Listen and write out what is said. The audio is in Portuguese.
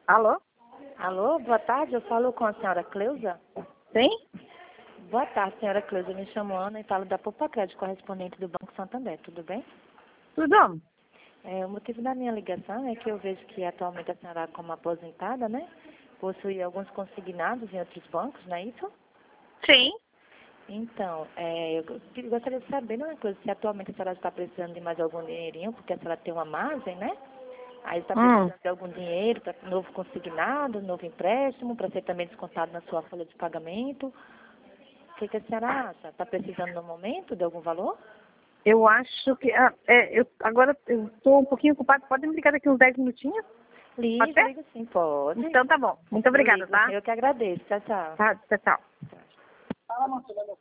Alô? Alô, boa tarde, eu falo com a senhora Cleusa. Sim? Boa tarde, senhora Cleusa, eu me chamo Ana e falo da Poupa Crédito, correspondente do Banco Santander, tudo bem? Tudo? O motivo da minha ligação é que eu vejo que atualmente a senhora, como aposentada, né, possui alguns consignados em outros bancos, não é isso? Sim. Então, eu gostaria de saber uma coisa, se atualmente a senhora está precisando de mais algum dinheirinho, porque a senhora tem uma margem, né? Aí está precisando de algum dinheiro para novo consignado, novo empréstimo, para ser também descontado na sua folha de pagamento. O que a senhora acha? Está precisando no momento de algum valor? Eu acho que... agora eu estou um pouquinho ocupada. Pode me ligar daqui uns 10 minutinhos? Pode ser? Ligo sim, pode. Então tá bom. Muito obrigada, tá? Eu que agradeço. Tchau, tchau. Tá, tchau, tchau.